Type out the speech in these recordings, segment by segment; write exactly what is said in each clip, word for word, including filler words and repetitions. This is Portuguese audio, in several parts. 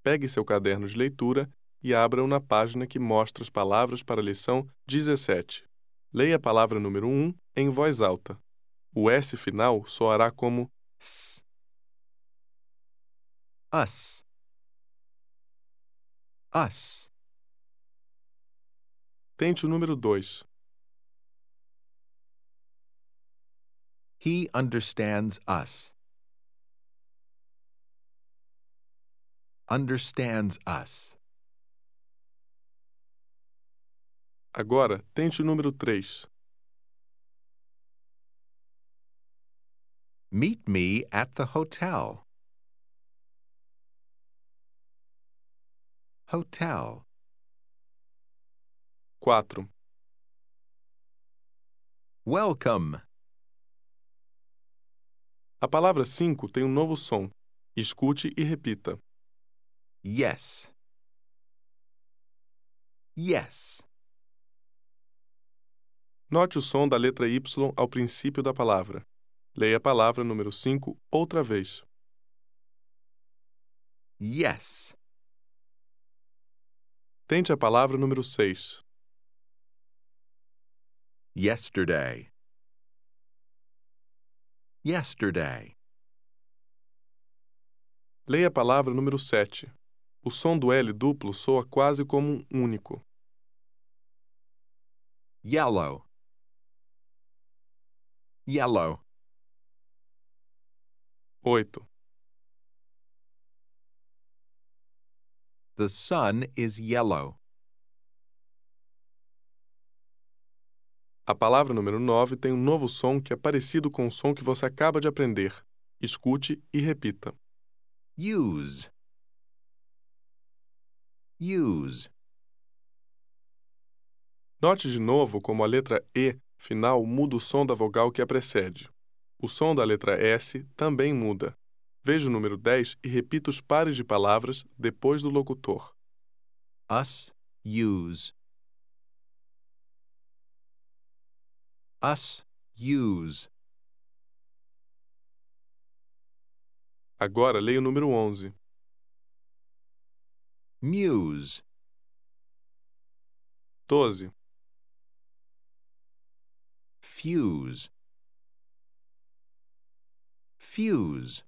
pegue seu caderno de leitura e abra-o na página que mostra as palavras para a lição dezessete. Leia a palavra número um em voz alta. O S final soará como S. Us. Us. Tente o número dois. He understands us. Understands us. Agora, tente o número três. Meet me at the hotel. Hotel. quatro. Welcome. A palavra cinco tem um novo som. Escute e repita. Yes. Yes. Note o som da letra Y ao princípio da palavra. Leia a palavra número cinco outra vez. Yes. Tente a palavra número seis. Yesterday. Yesterday. Leia a palavra número sete. O som do L duplo soa quase como um único. Yellow. Yellow. oito. The sun is yellow. A palavra número nove tem um novo som que é parecido com o som que você acaba de aprender. Escute e repita. Use. Use. Note de novo como a letra E final muda o som da vogal que a precede. O som da letra S também muda. Veja o número dez e repita os pares de palavras depois do locutor. Us. Use. Us. Use. Agora leia o número onze. Muse. doze. Fuse. Fuse.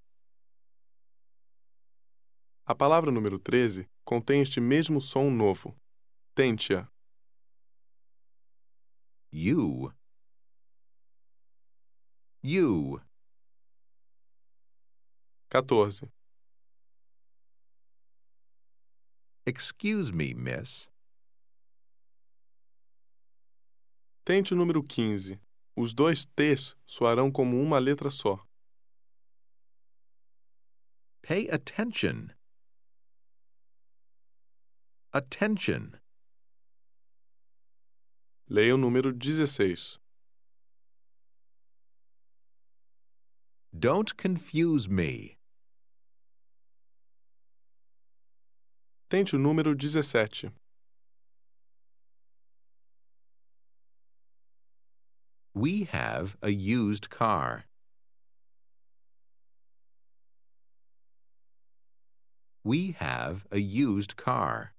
A palavra número treze contém este mesmo som novo. Tente-a. You. You. quatorze. Excuse me, miss. Tente o número quinze. Os dois T's soarão como uma letra só. Pay attention. Attention. Leia o número dezesseis. Don't confuse me. Tente o número dezessete. We have a used car. We have a used car.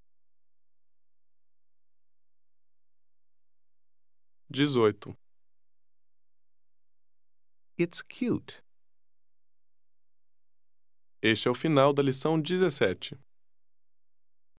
dezoito. It's cute. Este é o final da lição dezessete.